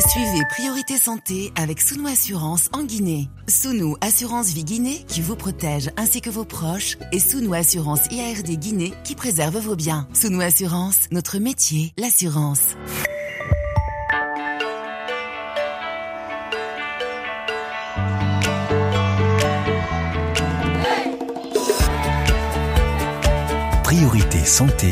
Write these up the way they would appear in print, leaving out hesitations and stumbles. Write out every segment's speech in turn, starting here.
Suivez Priorité Santé avec Sounou Assurance en Guinée. Sounou Assurance Vie Guinée qui vous protège ainsi que vos proches et Sounou Assurance IARD Guinée qui préserve vos biens. Sounou Assurance, notre métier, l'assurance. Priorité Santé.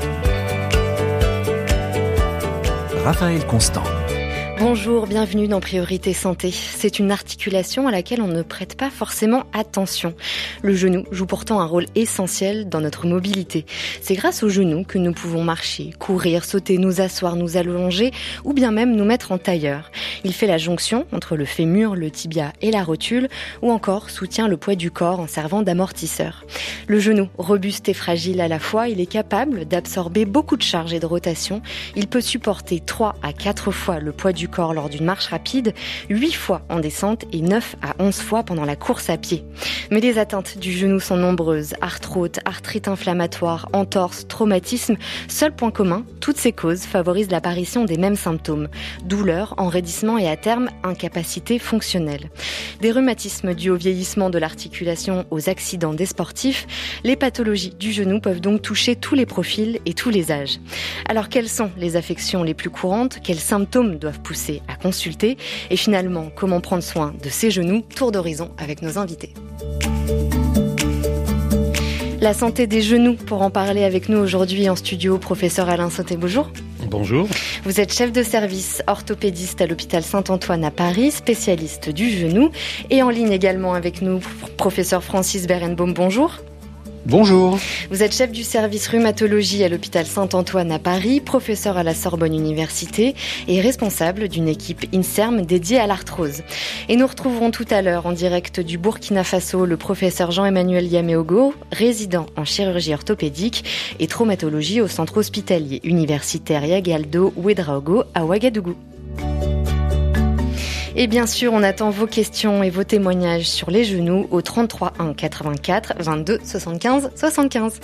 Raphaël Constant. Bonjour, bienvenue dans Priorité Santé. C'est une articulation à laquelle on ne prête pas forcément attention. Le genou joue pourtant un rôle essentiel dans notre mobilité. C'est grâce au genou que nous pouvons marcher, courir, sauter, nous asseoir, nous allonger ou bien même nous mettre en tailleur. Il fait la jonction entre le fémur, le tibia et la rotule ou encore soutient le poids du corps en servant d'amortisseur. Le genou, robuste et fragile à la fois, il est capable d'absorber beaucoup de charges et de rotation. Il peut supporter 3 à 4 fois le poids du corps lors d'une marche rapide, 8 fois en descente et 9 à 11 fois pendant la course à pied. Mais les atteintes du genou sont nombreuses. Arthrose, arthrite inflammatoire, entorse, traumatisme. Seul point commun, toutes ces causes favorisent l'apparition des mêmes symptômes. Douleurs, enraidissement et à terme, incapacité fonctionnelle. Des rhumatismes dus au vieillissement de l'articulation aux accidents des sportifs, les pathologies du genou peuvent donc toucher tous les profils et tous les âges. Alors quelles sont les affections les plus courantes? Quels symptômes doivent pousser à consulter? Et finalement, comment prendre soin de ses genoux? Tour d'horizon avec nos invités. La santé des genoux, pour en parler avec nous aujourd'hui en studio, professeur Alain Sauté, bonjour. Bonjour. Vous êtes chef de service orthopédiste à l'hôpital Saint-Antoine à Paris, spécialiste du genou. Et en ligne également avec nous, professeur Francis Berenbaum, bonjour. Bonjour. Vous êtes chef du service rhumatologie à l'hôpital Saint-Antoine à Paris, professeur à la Sorbonne Université et responsable d'une équipe INSERM dédiée à l'arthrose. Et nous retrouverons tout à l'heure en direct du Burkina Faso le professeur Jean-Emmanuel Yameogo, résident en chirurgie orthopédique et traumatologie au centre hospitalier universitaire Yagaldo Ouedraogo à Ouagadougou. Et bien sûr, on attend vos questions et vos témoignages sur les genoux au 33 1 84 22 75 75.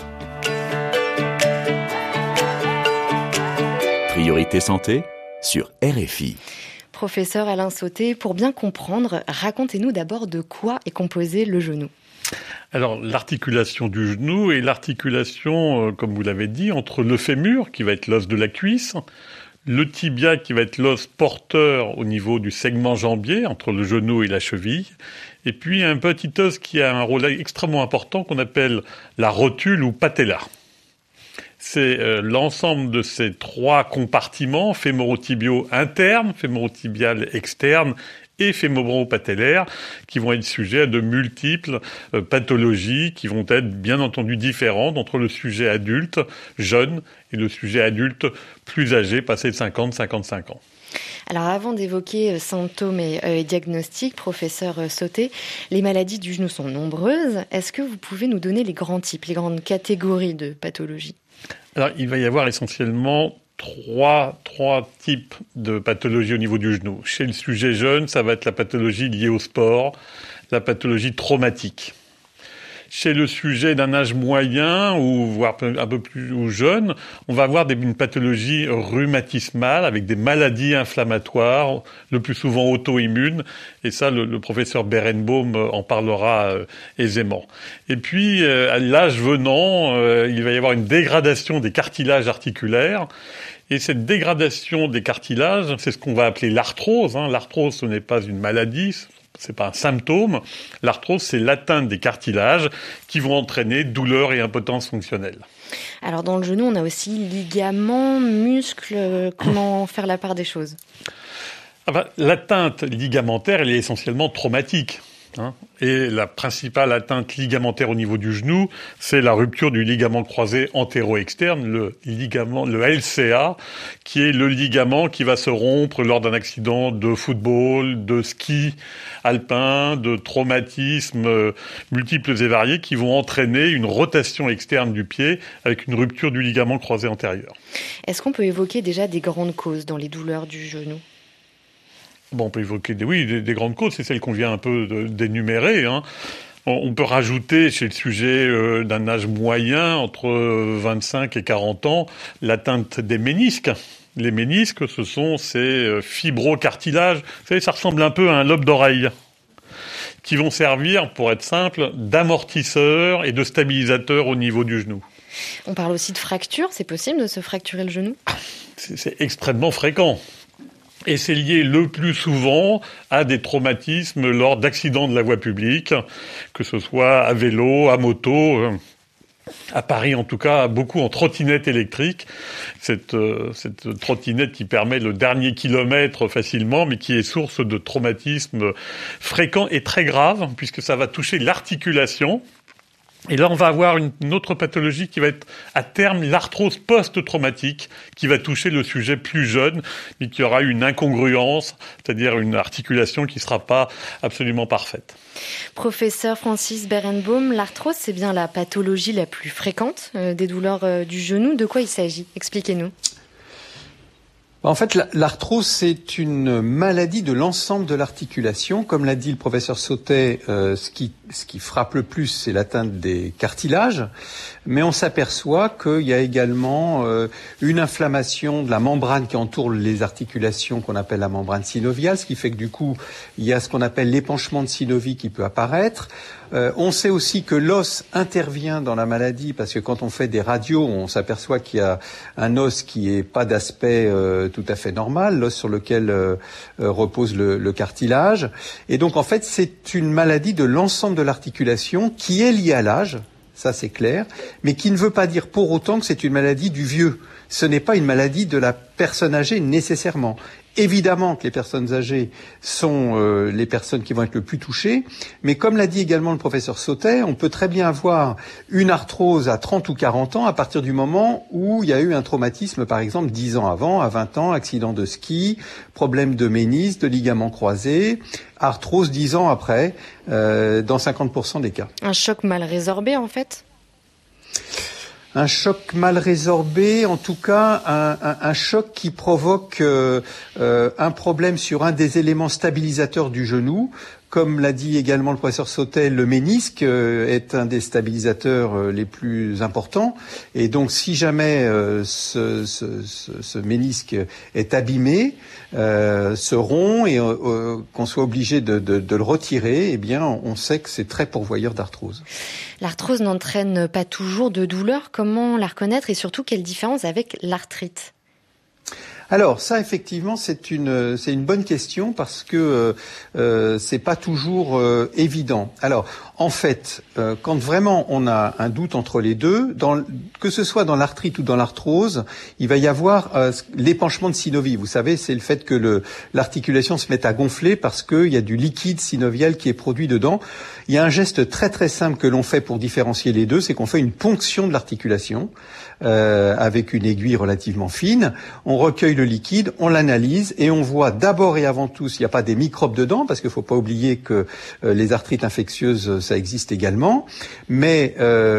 Priorité Santé sur RFI. Professeur Alain Sauté, pour bien comprendre, racontez-nous d'abord de quoi est composé le genou. Alors, l'articulation du genou est l'articulation, comme vous l'avez dit, entre le fémur, qui va être l'os de la cuisse, le tibia qui va être l'os porteur au niveau du segment jambier, entre le genou et la cheville, et puis un petit os qui a un rôle extrêmement important qu'on appelle la rotule ou patella. C'est l'ensemble de ces 3 compartiments, fémoro-tibiaux internes, fémoro-tibial externe et fémoro-patellaire, qui vont être sujets à de multiples pathologies qui vont être bien entendu différentes entre le sujet adulte, jeune, et le sujet adulte plus âgé, passé de 50-55 ans. Alors avant d'évoquer symptômes et diagnostics, professeur Sauté, les maladies du genou sont nombreuses. Est-ce que vous pouvez nous donner les grands types, les grandes catégories de pathologies? Alors il va y avoir essentiellement trois types de pathologies au niveau du genou. Chez le sujet jeune, ça va être la pathologie liée au sport, la pathologie traumatique. Chez le sujet d'un âge moyen ou voire un peu plus jeune, on va avoir une pathologie rhumatismale avec des maladies inflammatoires, le plus souvent auto-immunes. Et ça, le professeur Berenbaum en parlera aisément. Et puis, à l'âge venant, il va y avoir une dégradation des cartilages articulaires. Et cette dégradation des cartilages, c'est ce qu'on va appeler l'arthrose. L'arthrose, ce n'est pas une maladie, c'est pas un symptôme. L'arthrose, c'est l'atteinte des cartilages qui vont entraîner douleur et impotence fonctionnelle. Alors dans le genou, on a aussi ligaments, muscles. Comment faire la part des choses? L'atteinte ligamentaire, elle est essentiellement traumatique. Et la principale atteinte ligamentaire au niveau du genou, c'est la rupture du ligament croisé antéro-externe, le LCA, qui est le ligament qui va se rompre lors d'un accident de football, de ski alpin, de traumatismes multiples et variés qui vont entraîner une rotation externe du pied avec une rupture du ligament croisé antérieur. Est-ce qu'on peut évoquer déjà des grandes causes dans les douleurs du genou ? On peut évoquer des grandes causes, c'est celles qu'on vient un peu d'énumérer. On peut rajouter chez le sujet d'un âge moyen, entre 25 et 40 ans, l'atteinte des ménisques. Les ménisques, ce sont ces fibrocartilages. Vous savez, ça ressemble un peu à un lobe d'oreille, qui vont servir, pour être simple, d'amortisseur et de stabilisateur au niveau du genou. On parle aussi de fracture. C'est possible de se fracturer le genou ? C'est extrêmement fréquent. Et c'est lié le plus souvent à des traumatismes lors d'accidents de la voie publique, que ce soit à vélo, à moto, à Paris en tout cas, beaucoup en trottinette électrique. Cette trottinette qui permet le dernier kilomètre facilement, mais qui est source de traumatismes fréquents et très graves, puisque ça va toucher l'articulation. Et là, on va avoir une autre pathologie qui va être, à terme, l'arthrose post-traumatique, qui va toucher le sujet plus jeune, mais qui aura une incongruence, c'est-à-dire une articulation qui ne sera pas absolument parfaite. Professeur Francis Berenbaum, l'arthrose, c'est bien la pathologie la plus fréquente des douleurs du genou. De quoi il s'agit ? Expliquez-nous. En fait, l'arthrose, c'est une maladie de l'ensemble de l'articulation. Comme l'a dit le professeur Sautet, ce qui frappe le plus, c'est l'atteinte des cartilages. Mais on s'aperçoit qu'il y a également une inflammation de la membrane qui entoure les articulations qu'on appelle la membrane synoviale, ce qui fait que du coup, il y a ce qu'on appelle l'épanchement de synovie qui peut apparaître. On sait aussi que l'os intervient dans la maladie parce que quand on fait des radios, on s'aperçoit qu'il y a un os qui est pas d'aspect tout à fait normal, l'os sur lequel repose le cartilage. Et donc en fait, c'est une maladie de l'ensemble de l'articulation qui est liée à l'âge, ça c'est clair, mais qui ne veut pas dire pour autant que c'est une maladie du vieux. Ce n'est pas une maladie de la personne âgée nécessairement. Évidemment que les personnes âgées sont les personnes qui vont être le plus touchées, mais comme l'a dit également le professeur Sautet, on peut très bien avoir une arthrose à 30 ou 40 ans à partir du moment où il y a eu un traumatisme, par exemple 10 ans avant, à 20 ans, accident de ski, problème de ménisque, de ligaments croisés, arthrose 10 ans après, dans 50% des cas. Un choc mal résorbé en fait ? Un choc mal résorbé, en tout cas un choc qui provoque un problème sur un des éléments stabilisateurs du genou. Comme l'a dit également le professeur Sautet, le ménisque est un des stabilisateurs les plus importants. Et donc, si jamais ce ménisque est abîmé, se rompt et qu'on soit obligé de le retirer, eh bien, on sait que c'est très pourvoyeur d'arthrose. L'arthrose n'entraîne pas toujours de douleur. Comment la reconnaître et surtout quelle différence avec l'arthrite ? Alors ça, effectivement, c'est une bonne question parce que c'est pas toujours évident. Alors en fait, quand vraiment on a un doute entre les deux, que ce soit dans l'arthrite ou dans l'arthrose, il va y avoir l'épanchement de synovie. Vous savez, c'est le fait que l'articulation se mette à gonfler parce qu'il y a du liquide synovial qui est produit dedans. Il y a un geste très très simple que l'on fait pour différencier les deux, c'est qu'on fait une ponction de l'articulation avec une aiguille relativement fine. On recueille le liquide, on l'analyse et on voit d'abord et avant tout s'il n'y a pas des microbes dedans, parce qu'il ne faut pas oublier que les arthrites infectieuses, ça existe également. Mais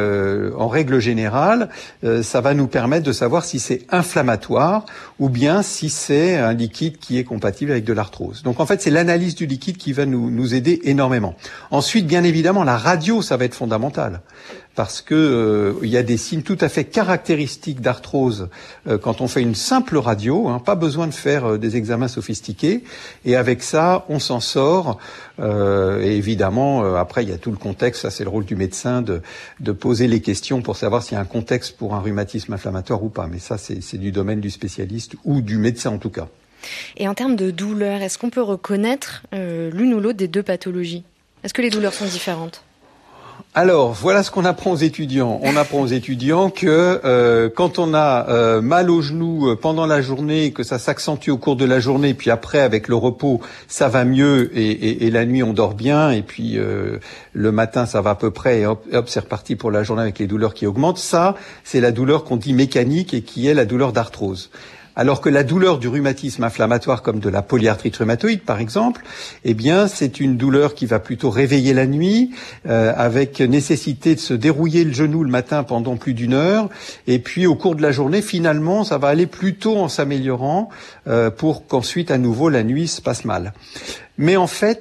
en règle générale, ça va nous permettre de savoir si c'est inflammatoire ou bien si c'est un liquide qui est compatible avec de l'arthrose. Donc en fait, c'est l'analyse du liquide qui va nous aider énormément. Ensuite, bien évidemment, la radio, ça va être fondamental. Parce que il y a des signes tout à fait caractéristiques d'arthrose quand on fait une simple radio, pas besoin de faire des examens sophistiqués. Et avec ça, on s'en sort. Et évidemment, après, il y a tout le contexte. Ça, c'est le rôle du médecin de poser les questions pour savoir s'il y a un contexte pour un rhumatisme inflammatoire ou pas. Mais ça, c'est du domaine du spécialiste ou du médecin en tout cas. Et en termes de douleur, est-ce qu'on peut reconnaître l'une ou l'autre des deux pathologies ? Est-ce que les douleurs sont différentes ? Alors, voilà ce qu'on apprend aux étudiants. On apprend aux étudiants que quand on a mal au genou pendant la journée, que ça s'accentue au cours de la journée, puis après, avec le repos, ça va mieux et la nuit, on dort bien, et puis le matin, ça va à peu près, et hop, c'est reparti pour la journée avec les douleurs qui augmentent. Ça, c'est la douleur qu'on dit mécanique et qui est la douleur d'arthrose. Alors que la douleur du rhumatisme inflammatoire, comme de la polyarthrite rhumatoïde par exemple, eh bien c'est une douleur qui va plutôt réveiller la nuit, avec nécessité de se dérouiller le genou le matin pendant plus d'une heure, et puis au cours de la journée, finalement, ça va aller plutôt en s'améliorant pour qu'ensuite à nouveau la nuit se passe mal. Mais en fait,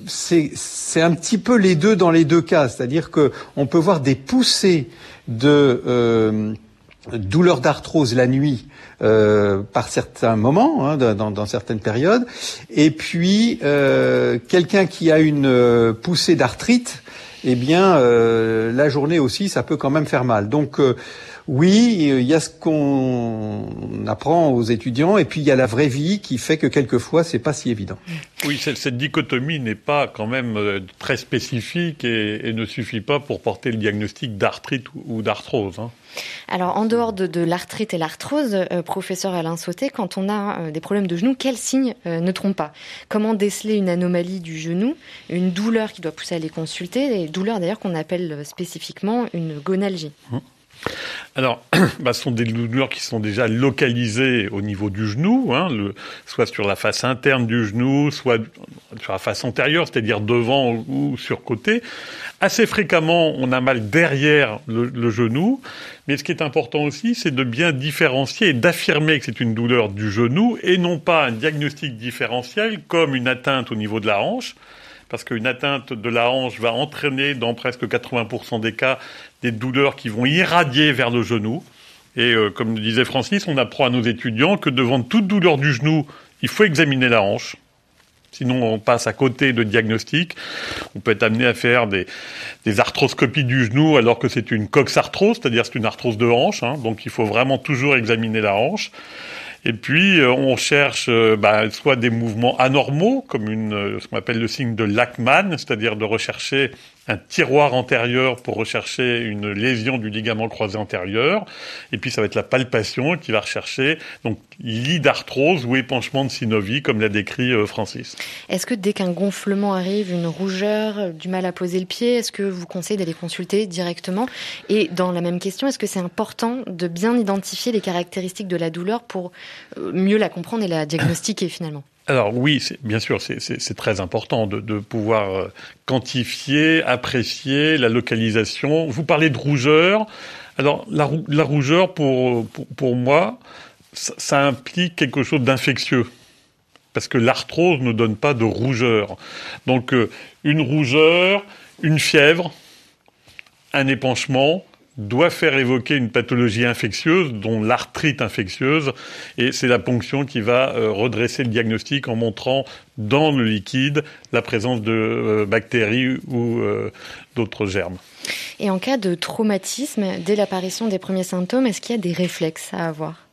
c'est un petit peu les deux dans les deux cas, c'est-à-dire que on peut voir des poussées de douleur d'arthrose la nuit par certains moments, dans certaines périodes. Et puis quelqu'un qui a une poussée d'arthrite, eh bien la journée aussi, ça peut quand même faire mal. Donc oui, il y a ce qu'on apprend aux étudiants, et puis il y a la vraie vie qui fait que quelquefois c'est pas si évident. Oui, cette dichotomie n'est pas quand même très spécifique et ne suffit pas pour porter le diagnostic d'arthrite ou d'arthrose. Alors, en dehors de l'arthrite et l'arthrose, professeur Alain Sauté, quand on a des problèmes de genoux, quels signes ne trompent pas? Comment déceler une anomalie du genou, une douleur qui doit pousser à les consulter, et douleur d'ailleurs qu'on appelle spécifiquement une gonalgie? Alors, ce sont des douleurs qui sont déjà localisées au niveau du genou, soit sur la face interne du genou, soit sur la face antérieure, c'est-à-dire devant ou sur côté. Assez fréquemment, on a mal derrière le genou, mais ce qui est important aussi, c'est de bien différencier et d'affirmer que c'est une douleur du genou et non pas un diagnostic différentiel comme une atteinte au niveau de la hanche. Parce qu'une atteinte de la hanche va entraîner, dans presque 80% des cas, des douleurs qui vont irradier vers le genou. Et comme le disait Francis, on apprend à nos étudiants que devant toute douleur du genou, il faut examiner la hanche. Sinon, on passe à côté de diagnostic. On peut être amené à faire des arthroscopies du genou alors que c'est une coxarthrose, c'est-à-dire c'est une arthrose de hanche. Donc il faut vraiment toujours examiner la hanche. Et puis, on cherche soit des mouvements anormaux, comme ce qu'on appelle le signe de Lachman, c'est-à-dire de rechercher un tiroir antérieur pour rechercher une lésion du ligament croisé antérieur. Et puis, ça va être la palpation qui va rechercher donc lit d'arthrose ou épanchement de synovie, comme l'a décrit Francis. Est-ce que dès qu'un gonflement arrive, une rougeur, du mal à poser le pied, est-ce que vous conseillez d'aller consulter directement? Et dans la même question, est-ce que c'est important de bien identifier les caractéristiques de la douleur pour mieux la comprendre et la diagnostiquer finalement? Alors oui, bien sûr, c'est très important de pouvoir quantifier, apprécier la localisation. Vous parlez de rougeur. Alors la rougeur, pour moi, ça implique quelque chose d'infectieux. Parce que l'arthrose ne donne pas de rougeur. Donc une rougeur, une fièvre, un épanchement doit faire évoquer une pathologie infectieuse, dont l'arthrite infectieuse, et c'est la ponction qui va redresser le diagnostic en montrant dans le liquide la présence de bactéries ou d'autres germes. Et en cas de traumatisme, dès l'apparition des premiers symptômes, est-ce qu'il y a des réflexes à avoir?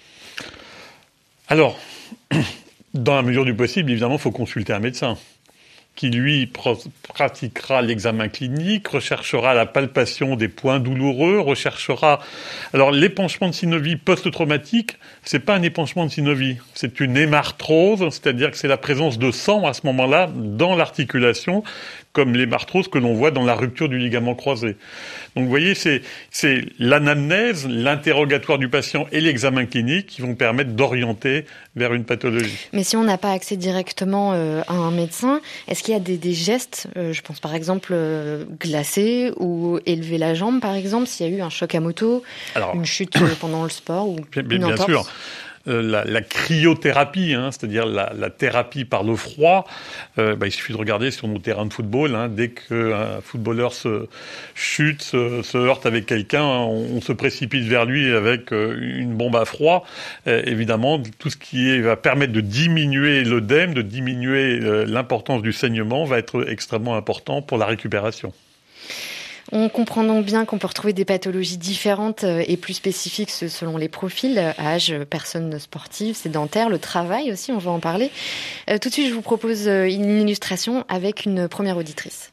Alors, dans la mesure du possible, évidemment, il faut consulter un médecin qui, lui, pratiquera l'examen clinique, recherchera la palpation des points douloureux, recherchera... Alors, l'épanchement de synovie post-traumatique, c'est pas un épanchement de synovie, c'est une hémarthrose, c'est-à-dire que c'est la présence de sang, à ce moment-là, dans l'articulation, comme l'hémarthrose que l'on voit dans la rupture du ligament croisé. Donc, vous voyez, c'est l'anamnèse, l'interrogatoire du patient et l'examen clinique qui vont permettre d'orienter vers une pathologie. Mais si on n'a pas accès directement à un médecin, est-ce qu'il y a des gestes, je pense par exemple glacer ou élever la jambe par exemple, s'il y a eu un choc à moto, une chute pendant le sport ou une entorse? Bien sûr. La cryothérapie, c'est-à-dire la thérapie par le froid, il suffit de regarder sur nos terrains de football, dès qu'un footballeur se chute, se heurte avec quelqu'un, on se précipite vers lui avec une bombe à froid. Évidemment, tout ce qui va permettre de diminuer l'œdème, de diminuer l'importance du saignement va être extrêmement important pour la récupération. On comprend donc bien qu'on peut retrouver des pathologies différentes et plus spécifiques selon les profils, âge, personnes sportives, sédentaires, le travail aussi, on va en parler. Tout de suite, je vous propose une illustration avec une première auditrice.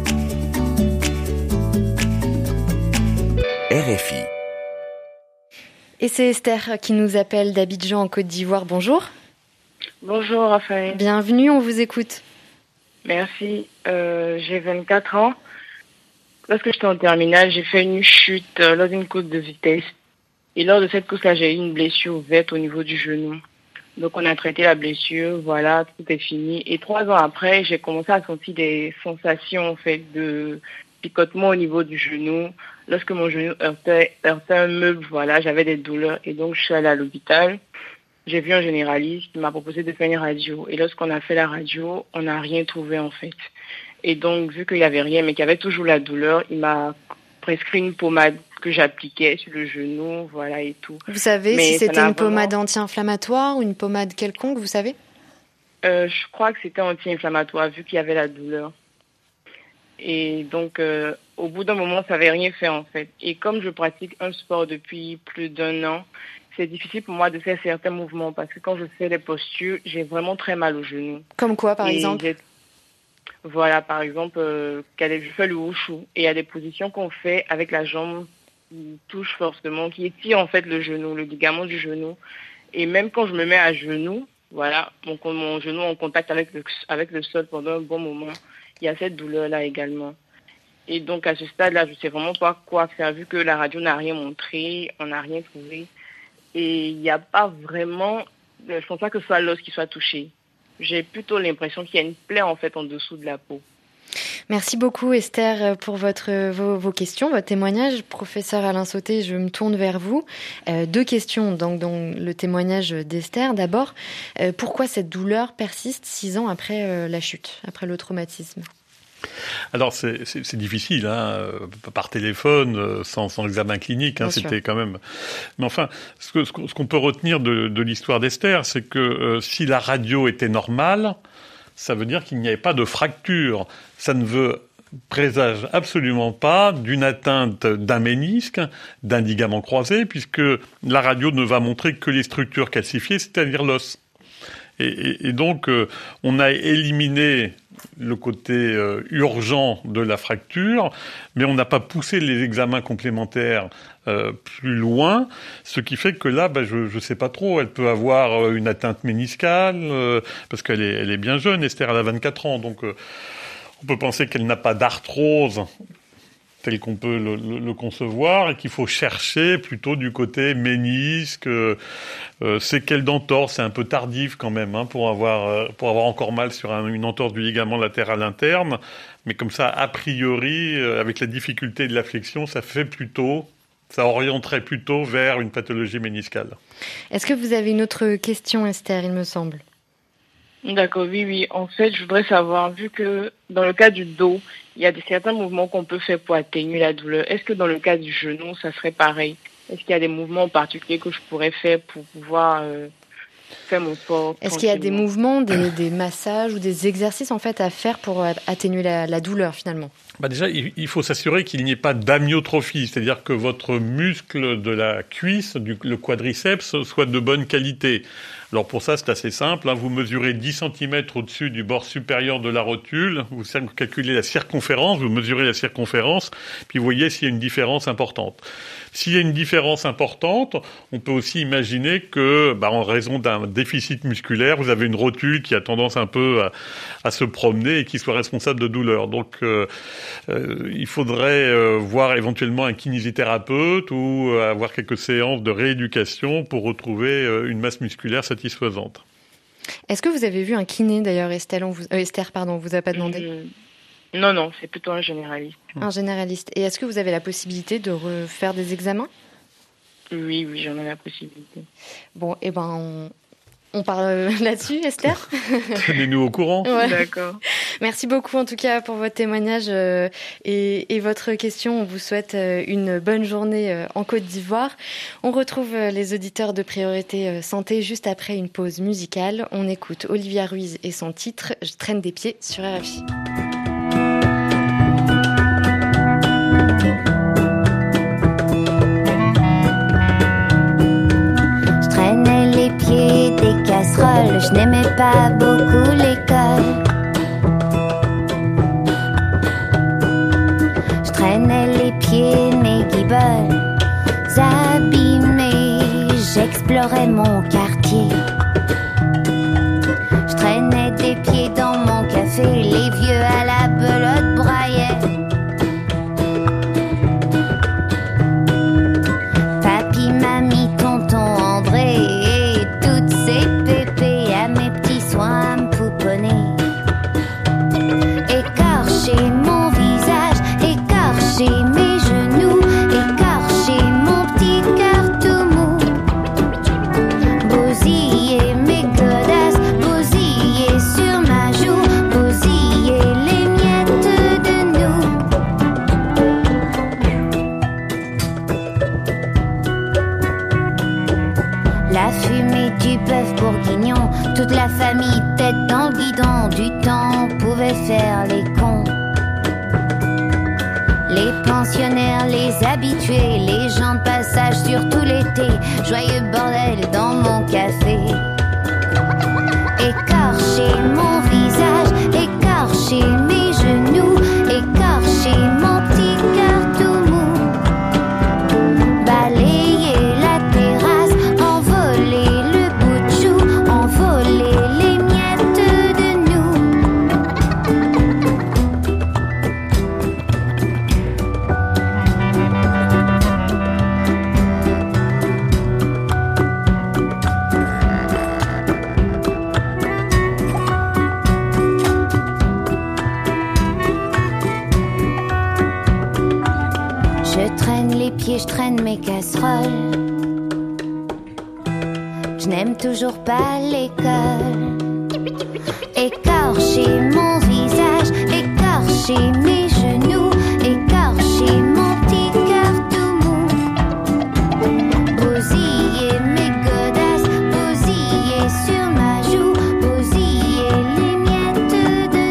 RFI. Et c'est Esther qui nous appelle d'Abidjan en Côte d'Ivoire. Bonjour. Bonjour Raphaël. Bienvenue, on vous écoute. Merci. J'ai 24 ans. Lorsque j'étais en terminale, j'ai fait une chute lors d'une course de vitesse. Et lors de cette course-là, j'ai eu une blessure ouverte au niveau du genou. Donc on a traité la blessure, voilà, tout est fini. Et 3 ans après, j'ai commencé à sentir des sensations en fait de picotement au niveau du genou. Lorsque mon genou heurtait un meuble, voilà, j'avais des douleurs. Et donc je suis allée à l'hôpital. J'ai vu un généraliste qui m'a proposé de faire une radio. Et lorsqu'on a fait la radio, on n'a rien trouvé en fait. Et donc, vu qu'il n'y avait rien, mais qu'il y avait toujours la douleur, il m'a prescrit une pommade que j'appliquais sur le genou, voilà et tout. Vous savez Mais si ça c'était n'a une pommade vraiment- anti-inflammatoire ou une pommade quelconque, vous savez? Je crois que c'était anti-inflammatoire vu qu'il y avait la douleur. Et donc, au bout d'un moment, ça n'avait rien fait en fait. Et comme je pratique un sport depuis plus d'1 an, c'est difficile pour moi de faire certains mouvements parce que quand je fais les postures, j'ai vraiment très mal au genou. Comme quoi, par Et exemple? voilà, par exemple, je fais le wushu et il y a des positions qu'on fait avec la jambe qui touche forcément, qui étire en fait le genou, le ligament du genou. Et même quand je me mets à genoux, voilà, mon genou en contact avec le sol pendant un bon moment, il y a cette douleur-là également. Et donc à ce stade-là, je ne sais vraiment pas quoi faire vu que la radio n'a rien montré, on n'a rien trouvé. Et il n'y a pas vraiment, je ne pense pas que ce soit l'os qui soit touché. J'ai plutôt l'impression qu'il y a une plaie en fait en dessous de la peau. Merci beaucoup Esther pour vos questions, votre témoignage. Professeur Alain Sauté, je me tourne vers vous. 2 questions donc dans le témoignage d'Esther. D'abord, pourquoi cette douleur persiste 6 ans après la chute, après le traumatisme? Alors c'est difficile, hein, par téléphone, sans examen clinique, hein, Bien c'était sûr. quand même. Mais enfin, ce qu'on peut retenir de l'histoire d'Esther, c'est que si la radio était normale, ça veut dire qu'il n'y avait pas de fracture. Ça ne présage absolument pas d'une atteinte d'un ménisque, d'un ligament croisé, puisque la radio ne va montrer que les structures calcifiées, c'est-à-dire l'os. Et donc, on a éliminé le côté urgent de la fracture, mais on n'a pas poussé les examens complémentaires plus loin, ce qui fait que là, je sais pas trop, elle peut avoir une atteinte méniscale, parce qu'elle est bien jeune, Esther, elle a 24 ans, donc on peut penser qu'elle n'a pas d'arthrose tel qu'on peut le concevoir, et qu'il faut chercher plutôt du côté ménisque, séquelles d'entorse, c'est un peu tardif quand même, hein, pour avoir encore mal sur une entorse du ligament latéral interne, mais comme ça, a priori, avec la difficulté de la flexion, ça orienterait plutôt vers une pathologie méniscale. Est-ce que vous avez une autre question, Esther, il me semble? D'accord, oui. En fait, je voudrais savoir, vu que dans le cas du dos, il y a certains mouvements qu'on peut faire pour atténuer la douleur. Est-ce que dans le cas du genou, ça serait pareil? Est-ce qu'il y a des mouvements en particulier que je pourrais faire pour pouvoir faire mon sport? Est-ce qu'il y a des mouvements, des massages ou des exercices en fait à faire pour atténuer la douleur finalement? Déjà, il faut s'assurer qu'il n'y ait pas d'amyotrophie, c'est-à-dire que votre muscle de la cuisse, le quadriceps, soit de bonne qualité. Alors pour ça, c'est assez simple, hein. Vous mesurez 10 cm au-dessus du bord supérieur de la rotule, vous calculez la circonférence, vous mesurez la circonférence, puis vous voyez s'il y a une différence importante. S'il y a une différence importante, on peut aussi imaginer que, en raison d'un déficit musculaire, vous avez une rotule qui a tendance un peu à se promener et qui soit responsable de douleur. Donc, il faudrait voir éventuellement un kinésithérapeute ou avoir quelques séances de rééducation pour retrouver une masse musculaire satisfaisante. Est-ce que vous avez vu un kiné d'ailleurs, Esther, on vous a pas demandé? Non, c'est plutôt un généraliste. Un généraliste. Et est-ce que vous avez la possibilité de refaire des examens? Oui, j'en ai la possibilité. Bon, on parle là-dessus, Esther? Tenez-nous au courant. Ouais. D'accord. Merci beaucoup en tout cas pour votre témoignage et votre question. On vous souhaite une bonne journée en Côte d'Ivoire. On retrouve les auditeurs de Priorité Santé juste après une pause musicale. On écoute Olivia Ruiz et son titre « Je traîne des pieds » sur RFI. Des casseroles, je n'aimais pas beaucoup l'école. Je traînais les pieds, mes guiboles abîmés. J'explorais mon quartier. Je traînais des pieds dans mon café, les vieux à la belote braillaient. Papy, mamie, tonton André, ces pépés à mes petits soins me pouponner. Écorcher mon visage, écorcher mes genoux, écorcher mon petit cœur tout mou. Bousiller mes godasses, bousiller sur ma joue, bousiller Toute la famille tête dans le guidon, du temps pouvait faire les cons. Les pensionnaires, les habitués, les gens de passage surtout l'été. Joyeux bordel dans mon café. Écorcher mon visage, écorcher mes genoux, écorcher mon petit cœur tout mou. Balayer la terrasse, envoler le bout de chou, envoler les miettes de nous. Je traîne les pieds, je traîne mes casseroles. Je n'aime toujours pas l'école. Écorcher mon visage, écorcher mes genoux, écorcher mon petit cœur tout mou. Bousiller mes godasses, bousiller sur ma joue, bousiller les miettes de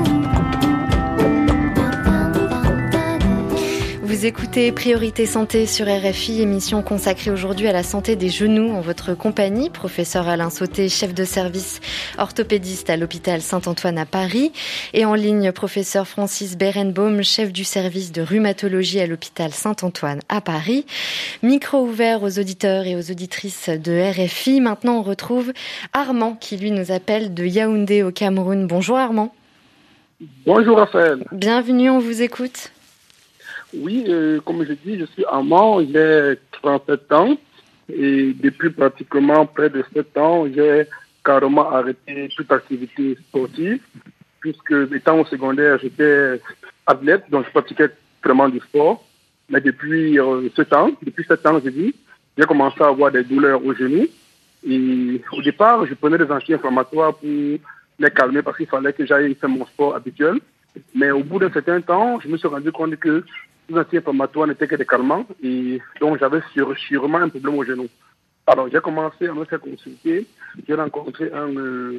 nous. Vous écoutez Priorité Santé sur RFI, émission consacrée aujourd'hui à la santé des genoux en votre compagnie. Professeur Alain Sauté, chef de service orthopédiste à l'hôpital Saint-Antoine à Paris. Et en ligne, professeur Francis Berenbaum, chef du service de rhumatologie à l'hôpital Saint-Antoine à Paris. Micro ouvert aux auditeurs et aux auditrices de RFI. Maintenant, on retrouve Armand qui, lui, nous appelle de Yaoundé au Cameroun. Bonjour Armand. Bonjour Raphaël. Bienvenue, on vous écoute. Oui, comme je dis, je suis Armand, j'ai 37 ans et depuis pratiquement près de 7 ans, j'ai carrément arrêté toute activité sportive puisque étant au secondaire, j'étais athlète, donc je pratiquais vraiment du sport. Mais depuis 7 ans, j'ai commencé à avoir des douleurs au genou et au départ, je prenais des anti-inflammatoires pour les calmer parce qu'il fallait que j'aille faire mon sport habituel. Mais au bout d'un certain temps, je me suis rendu compte que les anti-inflammatoires n'étaient que des calmants et donc j'avais sûrement un problème au genou. Alors j'ai commencé à me faire consulter. J'ai rencontré un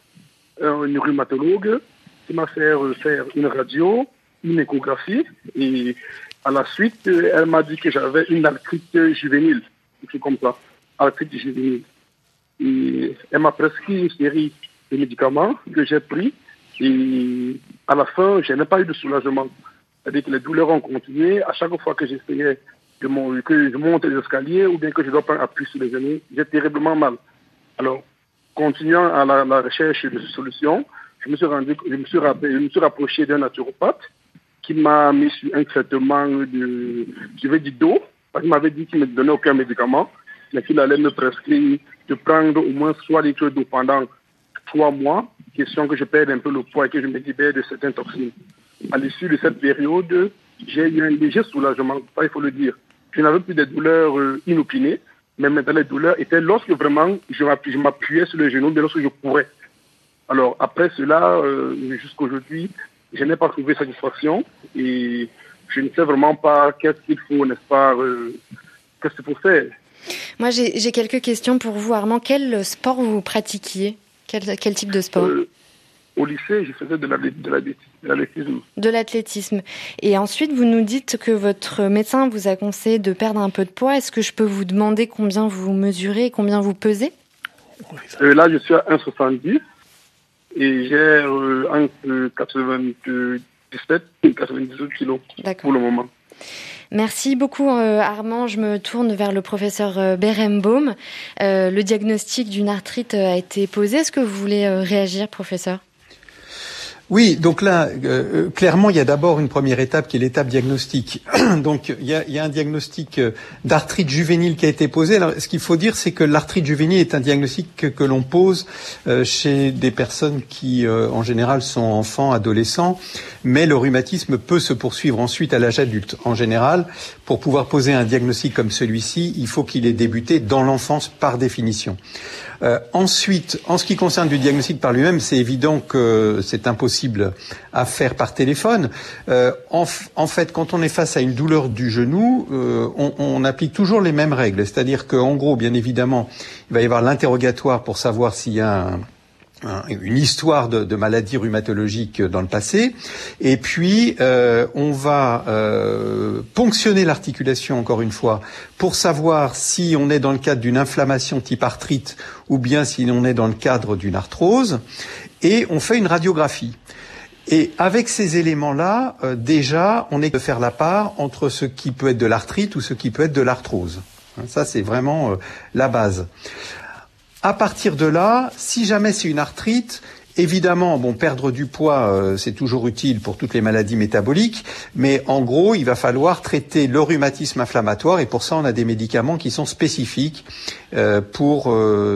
rhumatologue qui m'a fait faire une radio, une échographie et à la suite, elle m'a dit que j'avais une arthrite juvénile. C'est comme ça, arthrite juvénile. Et elle m'a prescrit une série de médicaments que j'ai pris et à la fin, je n'ai pas eu de soulagement. C'est-à-dire que les douleurs ont continué. À chaque fois que j'essayais que je monte les escaliers ou bien que je dois prendre appui sur les genoux, j'ai terriblement mal. Alors, continuant à la recherche de solutions, je me suis rapproché d'un naturopathe qui m'a mis sur un traitement d'eau. Parce qu'il m'avait dit qu'il ne me donnait aucun médicament, mais qu'il allait me prescrire de prendre au moins 3 litres d'eau pendant 3 mois, question que je perde un peu le poids et que je me libère de certaines toxines. À l'issue de cette période, j'ai eu un léger soulagement, il faut le dire. Je n'avais plus de douleurs inopinées, mais maintenant les douleurs étaient lorsque vraiment je m'appuyais sur le genou, mais lorsque je courais. Alors après cela, jusqu'aujourd'hui, je n'ai pas trouvé satisfaction et je ne sais vraiment pas qu'est-ce qu'il faut, n'est-ce pas, qu'est-ce qu'il faut faire. Moi, j'ai quelques questions pour vous, Armand. Quel sport vous pratiquiez ? Quel type de sport ? Au lycée, je faisais de l'athlétisme. De l'athlétisme. Et ensuite, vous nous dites que votre médecin vous a conseillé de perdre un peu de poids. Est-ce que je peux vous demander combien vous mesurez et combien vous pesez ? Là, je suis à 1,70 et j'ai entre 97 et 98 kilos pour le moment. Merci beaucoup Armand. Je me tourne vers le professeur Berenbaum. Le diagnostic d'une arthrite a été posé. Est-ce que vous voulez réagir, professeur ? Oui, donc là, clairement, il y a d'abord une première étape qui est l'étape diagnostique. Donc, il y a un diagnostic d'arthrite juvénile qui a été posé. Alors, ce qu'il faut dire, c'est que l'arthrite juvénile est un diagnostic que l'on pose chez des personnes qui, en général, sont enfants, adolescents, mais le rhumatisme peut se poursuivre ensuite à l'âge adulte. En général, pour pouvoir poser un diagnostic comme celui-ci, il faut qu'il ait débuté dans l'enfance par définition. Ensuite, en ce qui concerne du diagnostic par lui-même, c'est évident que c'est impossible à faire par téléphone. En fait, quand on est face à une douleur du genou, on applique toujours les mêmes règles. C'est-à-dire qu'en gros, bien évidemment, il va y avoir l'interrogatoire pour savoir s'il y a une histoire de maladies rhumatologiques dans le passé, et puis on va ponctionner l'articulation encore une fois pour savoir si on est dans le cadre d'une inflammation type arthrite ou bien si on est dans le cadre d'une arthrose, et on fait une radiographie. Et avec ces éléments-là, déjà, on est de faire la part entre ce qui peut être de l'arthrite ou ce qui peut être de l'arthrose. Ça, c'est vraiment la base. À partir de là, si jamais c'est une arthrite, évidemment, perdre du poids, c'est toujours utile pour toutes les maladies métaboliques, mais en gros, il va falloir traiter le rhumatisme inflammatoire, et pour ça, on a des médicaments qui sont spécifiques pour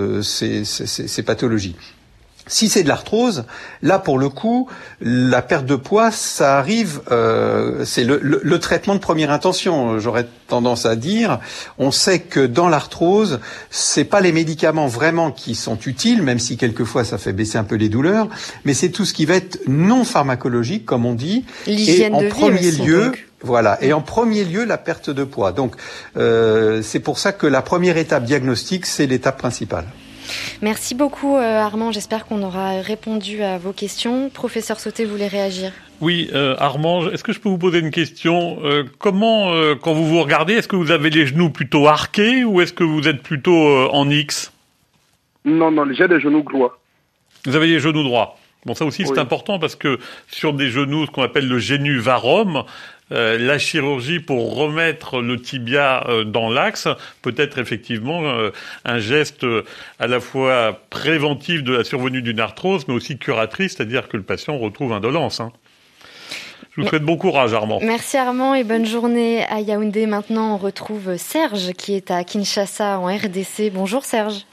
ces pathologies. Si c'est de l'arthrose, là pour le coup, la perte de poids, ça arrive, c'est le traitement de première intention. J'aurais tendance à dire, on sait que dans l'arthrose, c'est pas les médicaments vraiment qui sont utiles, même si quelquefois ça fait baisser un peu les douleurs, mais c'est tout ce qui va être non pharmacologique, comme on dit. L'hygiène et en de premier vie aussi, lieu. donc. Voilà, et en premier lieu, la perte de poids. Donc, c'est pour ça que la première étape diagnostique, c'est l'étape principale. Merci beaucoup Armand, j'espère qu'on aura répondu à vos questions. Professeur Sauté voulait réagir. Oui, Armand, est-ce que je peux vous poser une question ? Comment, quand vous regardez, est-ce que vous avez les genoux plutôt arqués ou est-ce que vous êtes plutôt en X ? Non, j'ai des genoux droits. Vous avez les genoux droits. Bon, ça aussi, c'est Oui. important parce que sur des genoux, ce qu'on appelle le genu varum, la chirurgie pour remettre le tibia dans l'axe peut être effectivement un geste à la fois préventif de la survenue d'une arthrose, mais aussi curatrice, c'est-à-dire que le patient retrouve indolence. Je vous souhaite bon courage, Armand. Merci Armand et bonne journée à Yaoundé. Maintenant, on retrouve Serge qui est à Kinshasa en RDC. Bonjour Serge.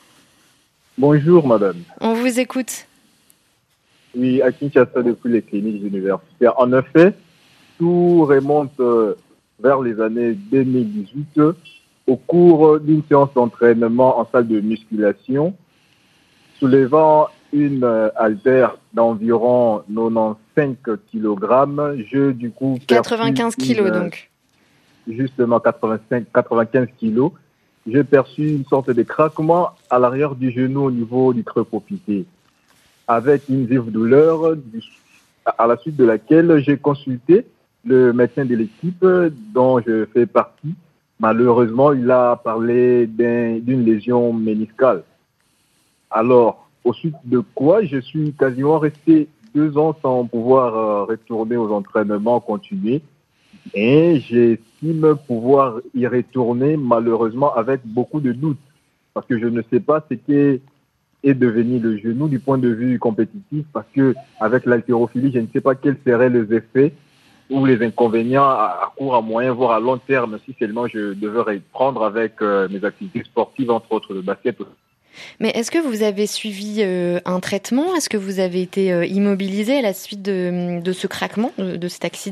Bonjour madame. On vous écoute. Oui, à Kinshasa depuis les cliniques universitaires. En effet, tout remonte vers les années 2018 au cours d'une séance d'entraînement en salle de musculation, soulevant une haltère d'environ 95 kg. Je, du coup, 95 kilos donc. Justement, 95 kilos. J'ai perçu une sorte de craquement à l'arrière du genou au niveau du creux poplité, avec une vive douleur, à la suite de laquelle j'ai consulté le médecin de l'équipe dont je fais partie. Malheureusement, il a parlé d'une lésion méniscale. Alors, au suite de quoi, je suis quasiment resté 2 ans sans pouvoir retourner aux entraînements continués. Et j'estime pouvoir y retourner, malheureusement, avec beaucoup de doutes. Parce que je ne sais pas ce qu'est devenu le genou du point de vue compétitif, parce que avec l'haltérophilie, je ne sais pas quels seraient les effets ou les inconvénients à court, à moyen, voire à long terme, si seulement je devais reprendre avec mes activités sportives, entre autres le basket. Mais est-ce que vous avez suivi un traitement ? Est-ce que vous avez été immobilisé à la suite de ce craquement, de cet accident ?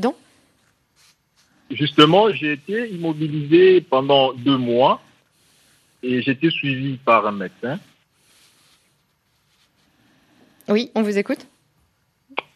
Justement, j'ai été immobilisé pendant 2 mois et j'ai été suivi par un médecin. Oui, on vous écoute. Allô ?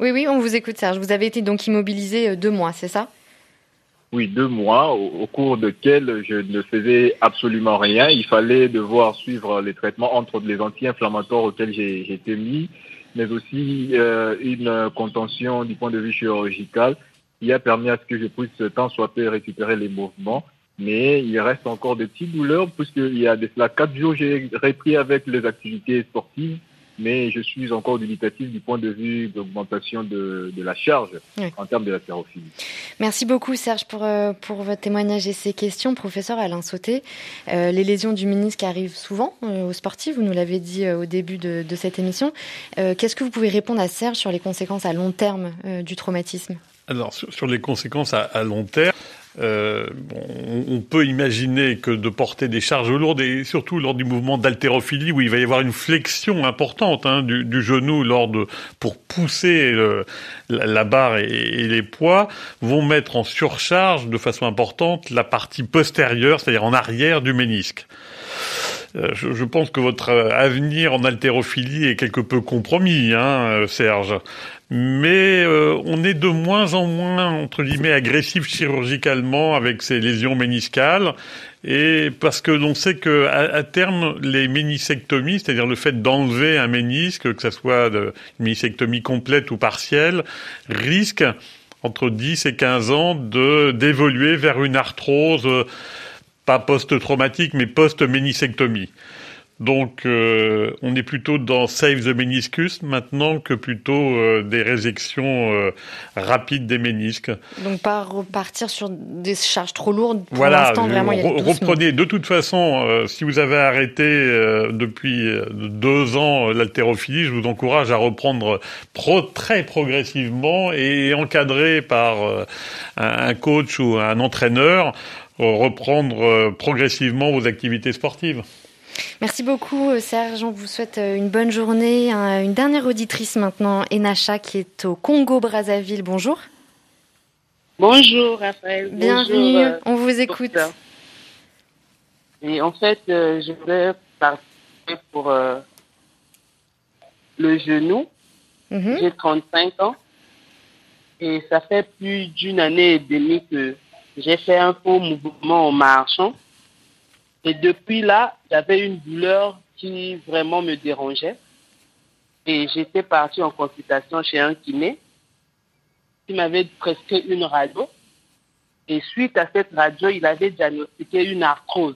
Oui, on vous écoute Serge. Vous avez été donc immobilisé 2 mois, c'est ça ? Oui, 2 mois au cours desquels je ne faisais absolument rien. Il fallait devoir suivre les traitements entre les anti-inflammatoires auxquels j'ai été mis, mais aussi une contention du point de vue chirurgical qui a permis à ce que je puisse tant soit peu récupérer les mouvements. Mais il reste encore des petites douleurs puisqu'il y a de cela 4 jours, j'ai repris avec les activités sportives, mais je suis encore dubitatif du point de vue d'augmentation de la charge en termes de haltérophilie. Merci beaucoup Serge pour votre témoignage et ces questions. Professeur Alain Sauté, les lésions du ménisque arrivent souvent aux sportifs, vous nous l'avez dit au début de cette émission. Qu'est-ce que vous pouvez répondre à Serge sur les conséquences à long terme du traumatisme ? Alors, sur les conséquences à long terme, on peut imaginer que de porter des charges lourdes, et surtout lors du mouvement d'haltérophilie, où il va y avoir une flexion importante du genou pour pousser la barre et les poids, vont mettre en surcharge de façon importante la partie postérieure, c'est-à-dire en arrière du ménisque. Je pense que votre avenir en haltérophilie est quelque peu compromis, Serge. Mais on est de moins en moins, entre guillemets, agressif chirurgicalement avec ces lésions méniscales. Et parce que l'on sait que à terme, les ménisectomies, c'est-à-dire le fait d'enlever un ménisque, que ça soit une ménisectomie complète ou partielle, risquent entre 10 et 15 ans d'évoluer vers une arthrose, pas post-traumatique, mais post-ménisectomie. Donc, on est plutôt dans Save the Meniscus maintenant que plutôt des résections rapides des ménisques. Donc, pas repartir sur des charges trop lourdes. Pour voilà, l'instant, vraiment, y aller doucement. reprenez. De toute façon, si vous avez arrêté depuis 2 ans l'haltérophilie, je vous encourage à reprendre très progressivement et encadré par un coach ou un entraîneur, reprendre progressivement vos activités sportives. Merci beaucoup Serge, on vous souhaite une bonne journée. Une dernière auditrice maintenant, Enacha, qui est au Congo-Brazzaville. Bonjour. Bonjour Raphaël. Bienvenue, bonjour, on vous écoute. Docteur. Et en fait, je voudrais participer pour le genou. J'ai 35 ans et ça fait plus d'une année et demie que j'ai fait un faux mouvement en marchant. Et depuis là, j'avais une douleur qui vraiment me dérangeait. Et j'étais partie en consultation chez un kiné qui m'avait prescrit une radio. Et suite à cette radio, il avait diagnostiqué une arthrose.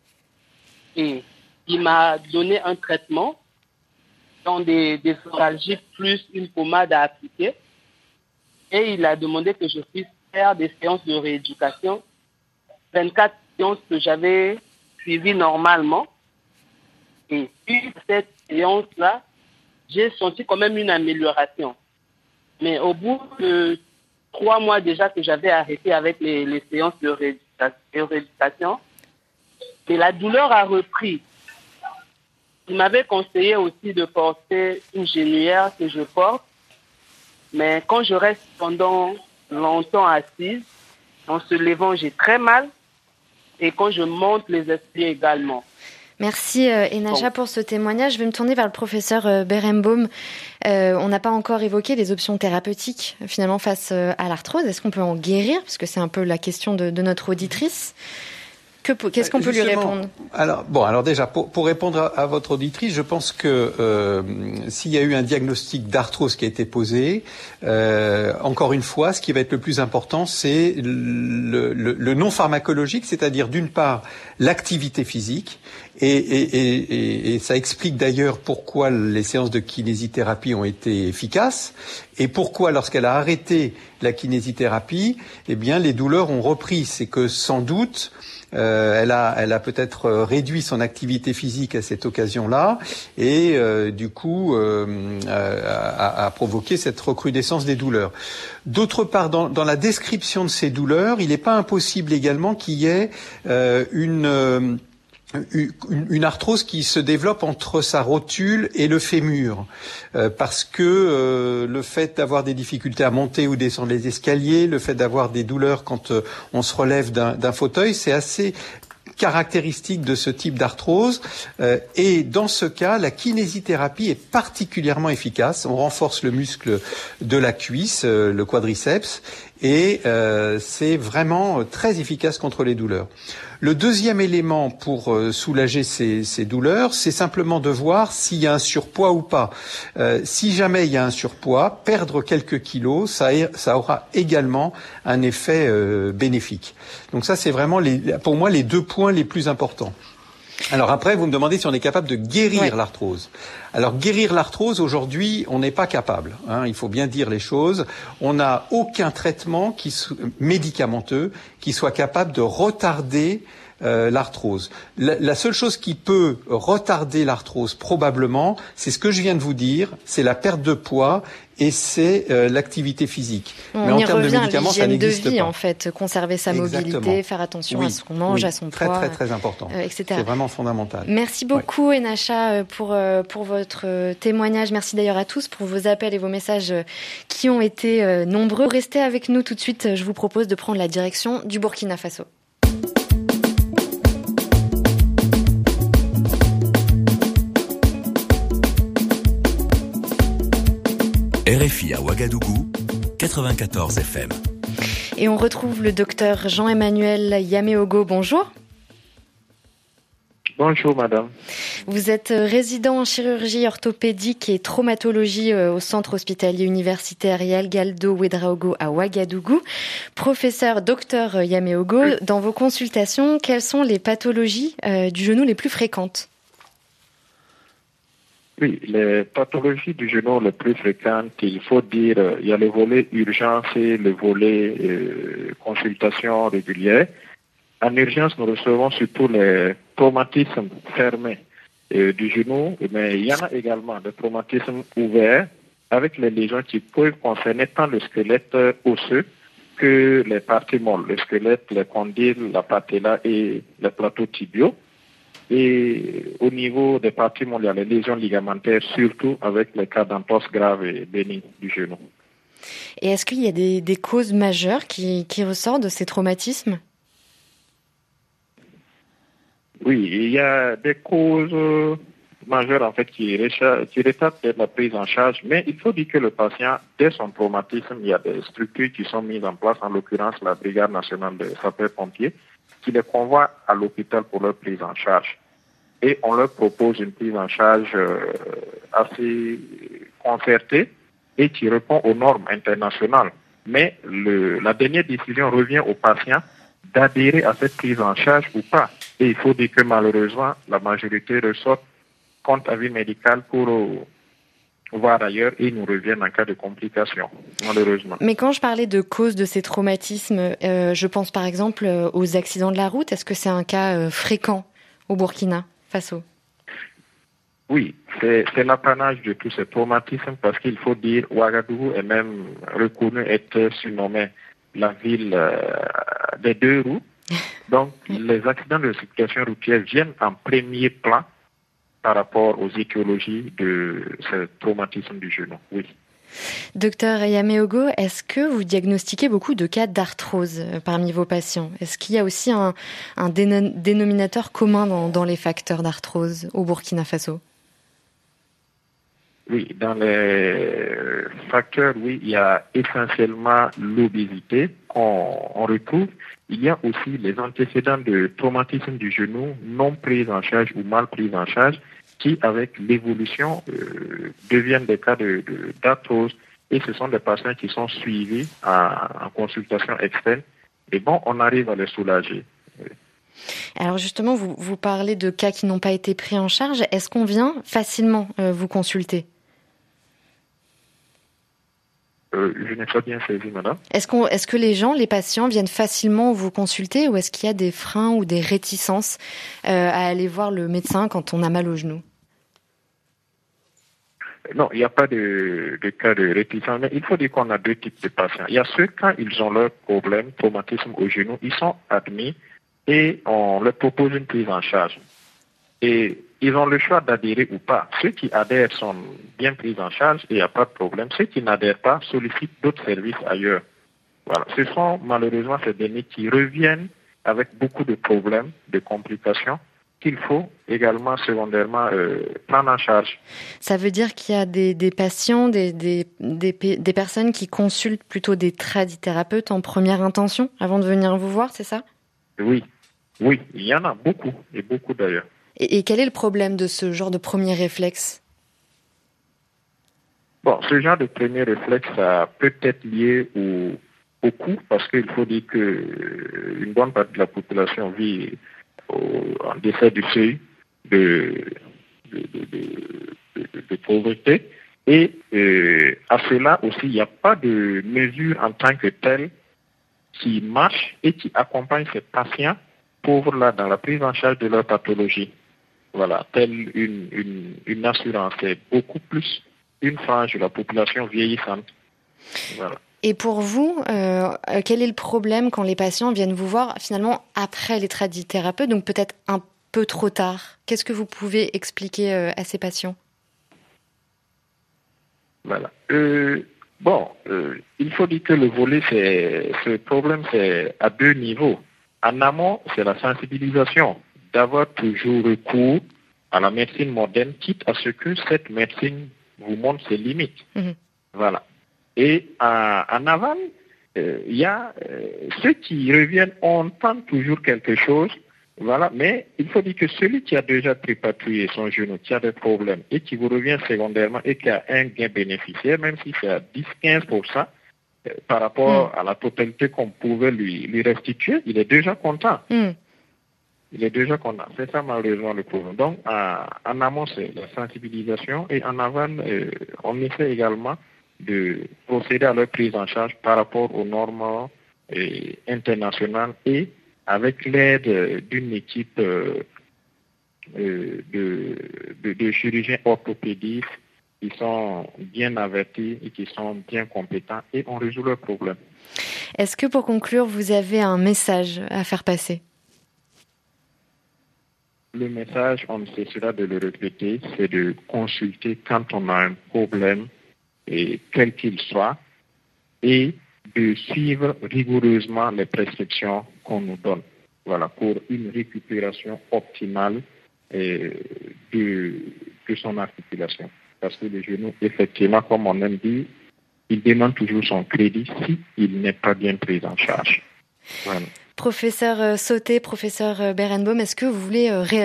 Et il m'a donné un traitement dans des oralgiques plus une pommade à appliquer. Et il a demandé que je puisse faire des séances de rééducation. 24 séances que j'avais suivi normalement. Et suite à cette séance-là, j'ai senti quand même une amélioration. Mais au bout de 3 mois déjà que j'avais arrêté avec les séances de rééducation, et la douleur a repris. Il m'avait conseillé aussi de porter une genouillère que je porte. Mais quand je reste pendant longtemps assise, en se levant, j'ai très mal. Et quand je monte les escaliers également. Merci Enacha pour ce témoignage. Je vais me tourner vers le professeur Berenbaum. On n'a pas encore évoqué les options thérapeutiques finalement face à l'arthrose. Est-ce qu'on peut en guérir? Parce que c'est un peu la question de notre auditrice. Qu'est-ce qu'on peut lui répondre? Alors déjà, pour répondre à votre auditrice, je pense que s'il y a eu un diagnostic d'arthrose qui a été posé, encore une fois, ce qui va être le plus important, c'est le non pharmacologique, c'est-à-dire d'une part l'activité physique, et ça explique d'ailleurs pourquoi les séances de kinésithérapie ont été efficaces, et pourquoi lorsqu'elle a arrêté la kinésithérapie, eh bien les douleurs ont repris. C'est que sans doute elle a peut-être réduit son activité physique à cette occasion-là et du coup a provoqué cette recrudescence des douleurs. D'autre part, dans la description de ces douleurs, il n'est pas impossible également qu'il y ait une arthrose qui se développe entre sa rotule et le fémur, parce que le fait d'avoir des difficultés à monter ou descendre les escaliers, le fait d'avoir des douleurs quand on se relève d'un fauteuil, c'est assez caractéristique de ce type d'arthrose, et dans ce cas, la kinésithérapie est particulièrement efficace. On renforce le muscle de la cuisse, le quadriceps, et c'est vraiment très efficace contre les douleurs. Le deuxième élément pour soulager ces douleurs, c'est simplement de voir s'il y a un surpoids ou pas. Si jamais il y a un surpoids, perdre quelques kilos, ça aura également un effet bénéfique. Donc ça, c'est vraiment pour moi les 2 points les plus importants. Alors après, vous me demandez si on est capable de guérir l'arthrose. Alors guérir l'arthrose, aujourd'hui, on n'est pas capable. Il faut bien dire les choses. On n'a aucun traitement médicamenteux qui soit capable de retarder l'arthrose. La seule chose qui peut retarder l'arthrose, probablement, c'est ce que je viens de vous dire, c'est la perte de poids et c'est l'activité physique. Mais en termes de médicaments, ça n'existe pas. On y revient à l'hygiène de vie, en fait, conserver sa mobilité, faire attention à ce qu'on mange, à son poids, très important, etc. C'est vraiment fondamental. Merci beaucoup, Enacha, pour votre témoignage. Merci d'ailleurs à tous pour vos appels et vos messages qui ont été nombreux. Restez avec nous tout de suite. Je vous propose de prendre la direction du Burkina Faso. RFI à Ouagadougou, 94 FM. Et on retrouve le docteur Jean-Emmanuel Yaméogo. Bonjour. Bonjour madame. Vous êtes résident en chirurgie orthopédique et traumatologie au centre hospitalier universitaire Yal Galdo Ouedraogo à Ouagadougou. Professeur Dr Yameogo, dans vos consultations, quelles sont les pathologies du genou les plus fréquentes? Oui, les pathologies du genou les plus fréquentes, il faut dire, il y a le volet urgence et le volet consultation régulière. En urgence, nous recevons surtout les traumatismes fermés du genou, mais il y en a également des traumatismes ouverts avec les lésions qui peuvent concerner tant le squelette osseux que les parties molles, le squelette, les condyles, la patella et les plateaux tibiaux. Et au niveau des parties molles, il y a les lésions ligamentaires, surtout avec les cas d'entorse grave et bénigne du genou. Et est-ce qu'il y a des causes majeures qui ressortent de ces traumatismes? Oui, il y a des causes majeures en fait qui retardent la prise en charge, mais il faut dire que le patient, dès son traumatisme, il y a des structures qui sont mises en place, en l'occurrence la Brigade nationale de sapeurs-pompiers, qui les convoient à l'hôpital pour leur prise en charge. Et on leur propose une prise en charge assez concertée et qui répond aux normes internationales. Mais la dernière décision revient au patient d'adhérer à cette prise en charge ou pas. Et il faut dire que malheureusement, la majorité ressort compte avis médical pour voir ailleurs et nous reviennent en cas de complications, malheureusement. Mais quand je parlais de cause de ces traumatismes, je pense par exemple aux accidents de la route. Est-ce que c'est un cas fréquent au Burkina Faso? Oui, c'est l'apanage de tous ces traumatismes parce qu'il faut dire Ouagadougou est même reconnu être surnommé la ville des deux roues. Donc, les accidents de circulation routière viennent en premier plan par rapport aux étiologies de ce traumatisme du genou, oui. Docteur Yameogo, est-ce que vous diagnostiquez beaucoup de cas d'arthrose parmi vos patients? Est-ce qu'il y a aussi un dénominateur commun dans les facteurs d'arthrose au Burkina Faso? Oui, dans les facteurs, oui, il y a essentiellement l'obésité qu'on retrouve. Il y a aussi les antécédents de traumatisme du genou non pris en charge ou mal pris en charge qui, avec l'évolution, deviennent des cas d'arthrose. Et ce sont des patients qui sont suivis en consultation externe. Et bon, on arrive à les soulager. Alors justement, vous parlez de cas qui n'ont pas été pris en charge. Est-ce qu'on vient facilement vous consulter? Je n'ai pas bien saisi, madame. Est-ce que les patients viennent facilement vous consulter ou est-ce qu'il y a des freins ou des réticences à aller voir le médecin quand on a mal au genou? Non, il n'y a pas de cas de réticence, mais il faut dire qu'on a deux types de patients. Il y a ceux, quand ils ont leur problème, traumatisme au genou, ils sont admis et on leur propose une prise en charge. Et ils ont le choix d'adhérer ou pas. Ceux qui adhèrent sont bien pris en charge et il n'y a pas de problème. Ceux qui n'adhèrent pas sollicitent d'autres services ailleurs. Voilà. Ce sont malheureusement ces derniers qui reviennent avec beaucoup de problèmes, de complications qu'il faut également secondairement prendre en charge. Ça veut dire qu'il y a des patients, des personnes qui consultent plutôt des tradithérapeutes en première intention avant de venir vous voir, c'est ça? Oui, il y en a beaucoup, et beaucoup d'ailleurs. Et quel est le problème de ce genre de premier réflexe? Bon, ce genre de premier réflexe, ça peut être lié au coût, parce qu'il faut dire qu'une bonne partie de la population vit en deçà du seuil de pauvreté. Et à cela aussi, il n'y a pas de mesure en tant que telle qui marche et qui accompagne ces patients pauvres-là dans la prise en charge de leur pathologie. Voilà, telle une assurance, c'est beaucoup plus une frange de la population vieillissante. Voilà. Et pour vous, quel est le problème quand les patients viennent vous voir finalement après les tradithérapeutes, donc peut-être un peu trop tard? Qu'est-ce que vous pouvez expliquer à ces patients? Voilà. Il faut dire que le volet, ce problème, c'est à deux niveaux. En amont, c'est la sensibilisation, d'avoir toujours recours à la médecine moderne, quitte à ce que cette médecine vous montre ses limites. Mmh. Voilà. Et en aval, il y a ceux qui reviennent, on entend toujours quelque chose, Voilà, mais il faut dire que celui qui a déjà tripatouillé son genou, qui a des problèmes et qui vous revient secondairement et qui a un gain bénéficiaire, même si c'est à 10-15% par rapport à la totalité qu'on pouvait lui restituer, il est déjà content. Il est déjà content. C'est ça malheureusement le problème. Donc, en amont, c'est la sensibilisation et en aval, on essaie également de procéder à leur prise en charge par rapport aux normes internationales et avec l'aide d'une équipe de chirurgiens orthopédistes qui sont bien avertis et qui sont bien compétents et on résout leurs problèmes. Est-ce que pour conclure, vous avez un message à faire passer ? Le message, on ne cessera de le répéter, c'est de consulter quand on a un problème, et quel qu'il soit, et de suivre rigoureusement les prescriptions qu'on nous donne. Voilà, pour une récupération optimale de son articulation. Parce que le genou, effectivement, comme on aime dire, il demande toujours son crédit s'il n'est pas bien pris en charge. Voilà. Professeur Sauté, professeur Berenbaum, est-ce que vous voulez réagir ?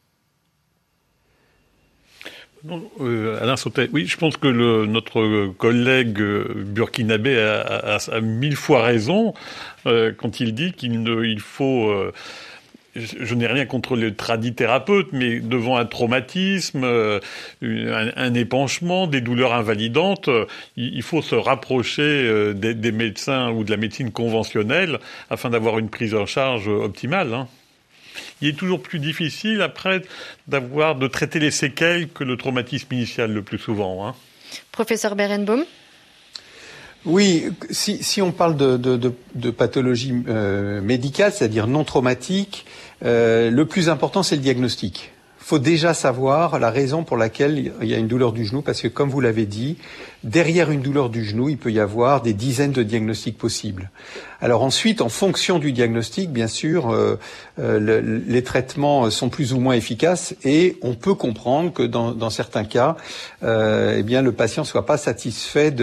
Non, Alain Sauté, oui, je pense que notre collègue burkinabé a 1000 fois raison quand il dit qu'il faut... je n'ai rien contre les tradithérapeutes, mais devant un traumatisme, un épanchement, des douleurs invalidantes, il faut se rapprocher des médecins ou de la médecine conventionnelle afin d'avoir une prise en charge optimale. Hein. Il est toujours plus difficile après de traiter les séquelles que le traumatisme initial le plus souvent. Hein. Professeur Berenbaum ? Oui, si on parle de pathologie médicale, c'est-à-dire non traumatique, le plus important c'est le diagnostic. Il faut déjà savoir la raison pour laquelle il y a une douleur du genou, parce que comme vous l'avez dit, derrière une douleur du genou, il peut y avoir des dizaines de diagnostics possibles. Alors ensuite, en fonction du diagnostic, bien sûr, les traitements sont plus ou moins efficaces et on peut comprendre que dans certains cas, eh bien, le patient soit pas satisfait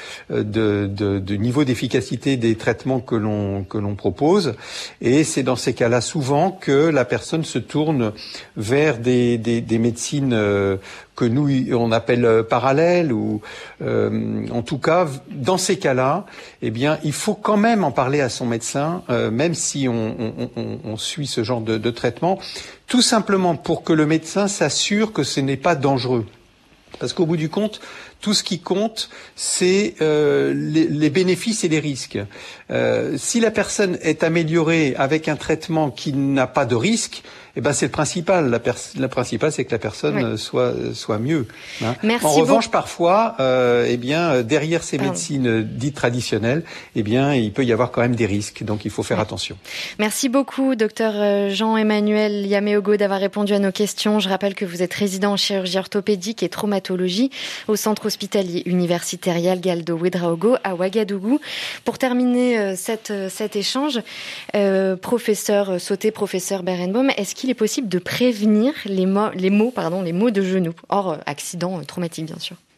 du niveau d'efficacité des traitements que l'on propose. Et c'est dans ces cas-là souvent que la personne se tourne vers des médecines que nous on appelle parallèles ou en tout cas dans ces cas-là, eh bien il faut quand même en parler à son médecin, même si on suit ce genre de traitement, tout simplement pour que le médecin s'assure que ce n'est pas dangereux. Parce qu'au bout du compte, tout ce qui compte, c'est les bénéfices et les risques. Si la personne est améliorée avec un traitement qui n'a pas de risque, eh ben c'est le principal. Le principal, c'est que la personne soit mieux. Hein. En revanche, parfois, eh bien, derrière ces médecines dites traditionnelles, eh bien, il peut y avoir quand même des risques. Donc, il faut faire attention. Merci beaucoup, docteur Jean-Emmanuel Yameogo, d'avoir répondu à nos questions. Je rappelle que vous êtes résident en chirurgie orthopédique et traumatologie au centre hospitalier universitaire Yalgaldo Ouedraogo à Ouagadougou. Pour terminer cet échange, professeur Sauté, professeur Berenbaum, est-ce qu'il est possible de prévenir les maux de genoux, hors accident traumatique bien sûr?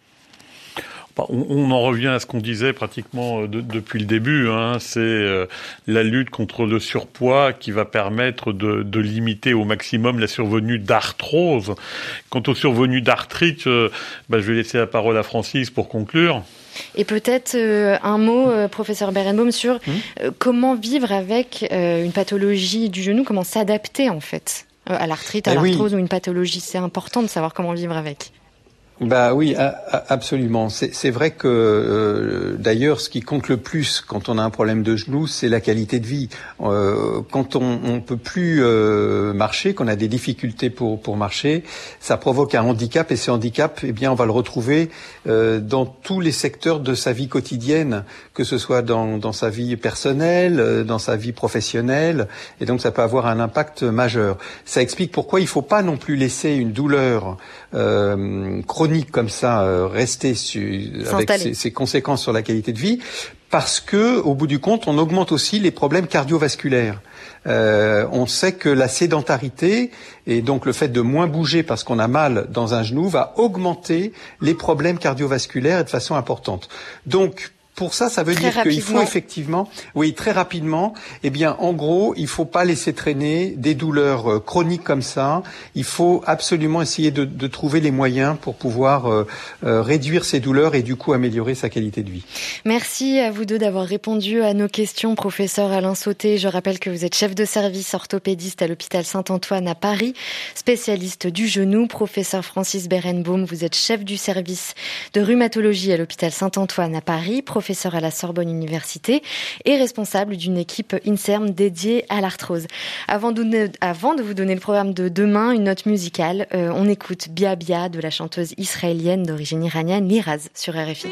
On en revient à ce qu'on disait pratiquement depuis le début. Hein. C'est la lutte contre le surpoids qui va permettre de limiter au maximum la survenue d'arthrose. Quant aux survenues d'arthrite, je vais laisser la parole à Francis pour conclure. Et peut-être un mot, professeur Berenbaum, sur comment vivre avec une pathologie du genou, comment s'adapter en fait à l'arthrite, à l'arthrose ou une pathologie. C'est important de savoir comment vivre avec. Bah oui, absolument. C'est vrai que d'ailleurs, ce qui compte le plus quand on a un problème de genou, c'est la qualité de vie. Quand on peut plus marcher, qu'on a des difficultés pour marcher, ça provoque un handicap et ce handicap, eh bien, on va le retrouver dans tous les secteurs de sa vie quotidienne, que ce soit dans sa vie personnelle, dans sa vie professionnelle, et donc ça peut avoir un impact majeur. Ça explique pourquoi il faut pas non plus laisser une douleur chronique comme ça rester avec ses conséquences sur la qualité de vie, parce que au bout du compte, on augmente aussi les problèmes cardiovasculaires. On sait que la sédentarité et donc le fait de moins bouger parce qu'on a mal dans un genou va augmenter les problèmes cardiovasculaires de façon importante. Donc pour ça veut dire qu'il faut effectivement, très rapidement, en gros, il faut pas laisser traîner des douleurs chroniques comme ça. Il faut absolument essayer de trouver les moyens pour pouvoir réduire ces douleurs et du coup améliorer sa qualité de vie. Merci à vous deux d'avoir répondu à nos questions, professeur Alain Sauté. Je rappelle que vous êtes chef de service orthopédiste à l'hôpital Saint-Antoine à Paris, spécialiste du genou. Professeur Francis Berenbaum, vous êtes chef du service de rhumatologie à l'hôpital Saint-Antoine à Paris, professeur à la Sorbonne Université et responsable d'une équipe INSERM dédiée à l'arthrose. Avant de vous donner le programme de demain, une note musicale, on écoute Bia Bia de la chanteuse israélienne d'origine iranienne Liraz sur RFI.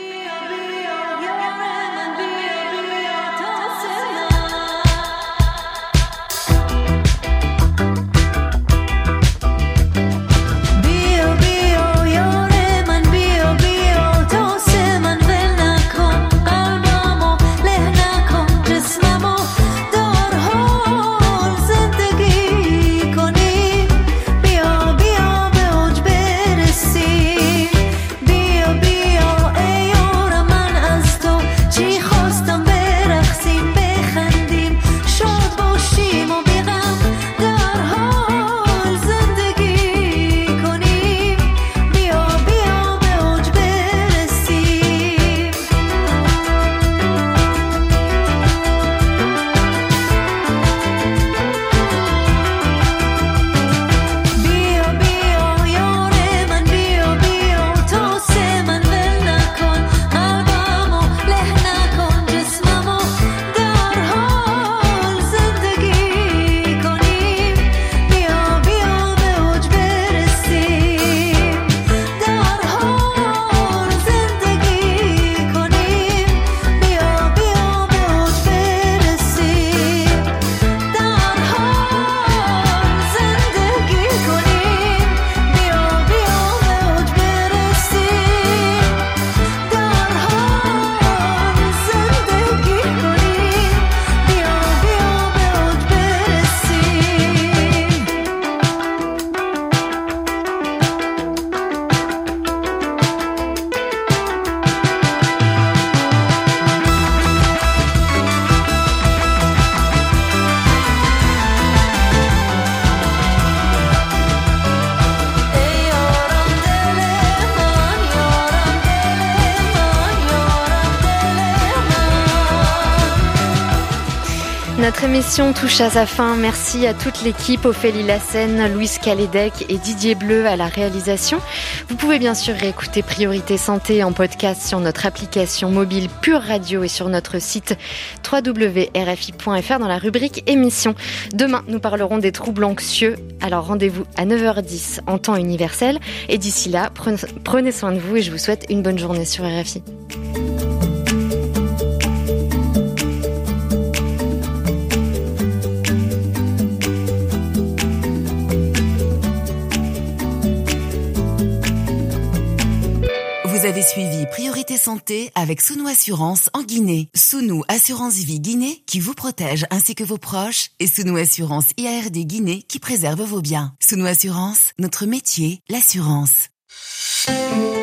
Notre émission touche à sa fin. Merci à toute l'équipe, Ophélie Lassène, Louise Calédec et Didier Bleu à la réalisation. Vous pouvez bien sûr réécouter Priorité Santé en podcast sur notre application mobile Pure Radio et sur notre site www.rfi.fr dans la rubrique émissions. Demain, nous parlerons des troubles anxieux. Alors rendez-vous à 9h10 en temps universel. Et d'ici là, prenez soin de vous et je vous souhaite une bonne journée sur RFI. Vous avez suivi Priorité Santé avec Sounou Assurance en Guinée. Sounou Assurance Vie Guinée qui vous protège ainsi que vos proches et Sounou Assurance IARD Guinée qui préserve vos biens. Sounou Assurance, notre métier, l'assurance.